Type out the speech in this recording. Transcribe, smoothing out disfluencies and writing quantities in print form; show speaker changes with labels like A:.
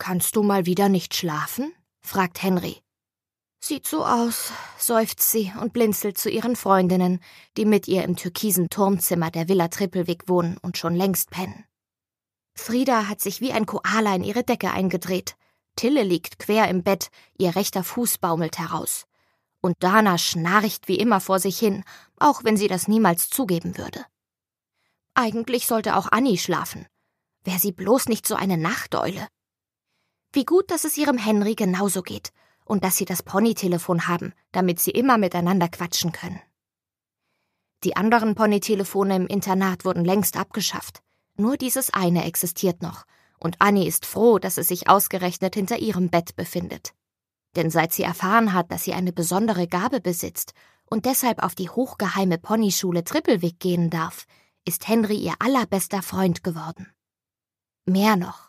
A: »Kannst du mal wieder nicht schlafen?« fragt Henry. »Sieht so aus«, seufzt sie und blinzelt zu ihren Freundinnen, die mit ihr im türkisen Turmzimmer der Villa Trippelwick wohnen und schon längst pennen. Frida hat sich wie ein Koala in ihre Decke eingedreht. Tille liegt quer im Bett, ihr rechter Fuß baumelt heraus. Und Dana schnarcht wie immer vor sich hin, auch wenn sie das niemals zugeben würde. Eigentlich sollte auch Annie schlafen. Wär sie bloß nicht so eine Nachteule. Wie gut, dass es ihrem Henry genauso geht und dass sie das Ponytelefon haben, damit sie immer miteinander quatschen können. Die anderen Ponytelefone im Internat wurden längst abgeschafft. Nur dieses eine existiert noch, und Annie ist froh, dass es sich ausgerechnet hinter ihrem Bett befindet. Denn seit sie erfahren hat, dass sie eine besondere Gabe besitzt und deshalb auf die hochgeheime Ponyschule Trippelwick gehen darf, ist Henry ihr allerbester Freund geworden. Mehr noch,